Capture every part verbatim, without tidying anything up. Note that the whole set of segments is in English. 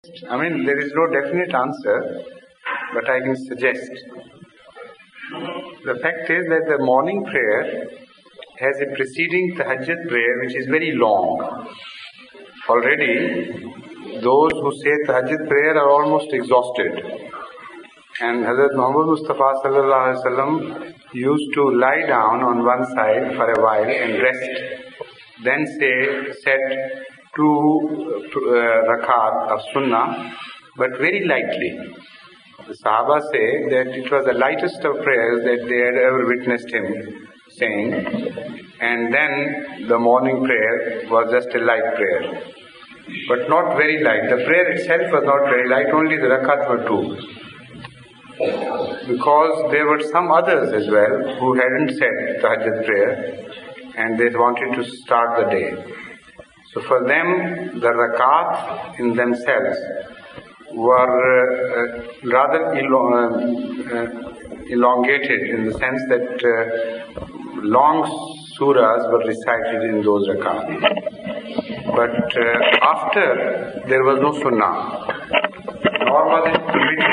I mean, there is no definite answer, but I can suggest. The fact is that the morning prayer has a preceding tahajjud prayer which is very long. Already, those who say tahajjud prayer are almost exhausted. And Hazrat Muhammad Mustafa sallallahu alaihi wasallam used to lie down on one side for a while and rest. Then say, said two uh, rakat of sunnah, but very lightly. The Sahaba say that it was the lightest of prayers that they had ever witnessed him saying. And then the morning prayer was just a light prayer. But not very light. The prayer itself was not very light, only the rakat were two. Because there were some others as well who hadn't said tahajjud prayer and they wanted to start the day. So for them, the rakat in themselves were uh, rather elo- uh, uh, elongated in the sense that uh, long surahs were recited in those rakat. But uh, after, there was no sunnah. Nor was it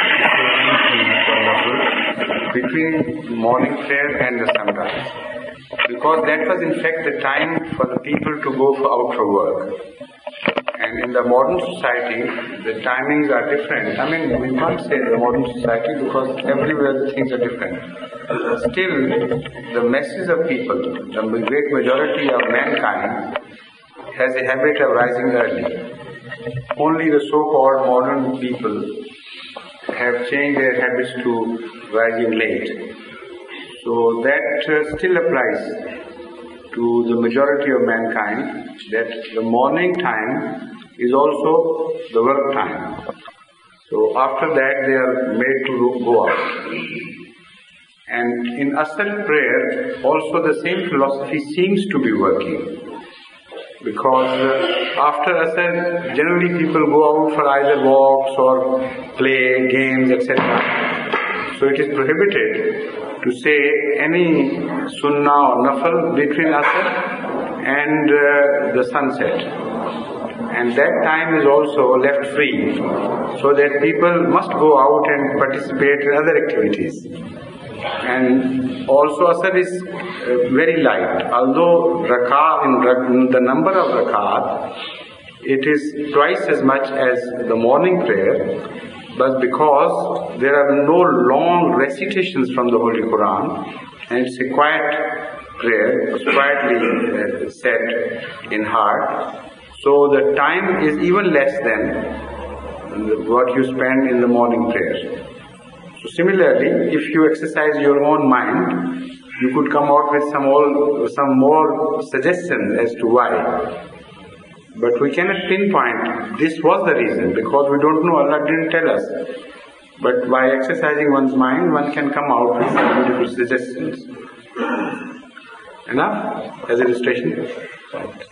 permitted between morning prayer and the sunrise. Because that was in fact the time for the people to go for out for work. And in the modern society, the timings are different. I mean, we can't say the modern society because everywhere the things are different. Still, the masses of people, the great majority of mankind, has a habit of rising early. Only the so-called modern people have changed their habits to rising late. So that uh, still applies to the majority of mankind, that the morning time is also the work time. So after that they are made to go out. And in Asr prayer also the same philosophy seems to be working. Because uh, after Asr generally people go out for either walks or play games, et cetera. So it is prohibited to say any sunnah or nafal between Asr and uh, the sunset. And that time is also left free, so that people must go out and participate in other activities. And also Asr is uh, very light. Although rakat, in, in the number of rakat, it is twice as much as the morning prayer, but because there are no long recitations from the Holy Quran, and it's a quiet prayer, it's quietly uh, said in heart, so the time is even less than what you spend in the morning prayer. So similarly, if you exercise your own mind, you could come out with some, all, some more suggestions as to why. But we cannot pinpoint this was the reason, because we don't know, Allah didn't tell us. But by exercising one's mind, one can come out with some beautiful suggestions. Enough as illustration? Right.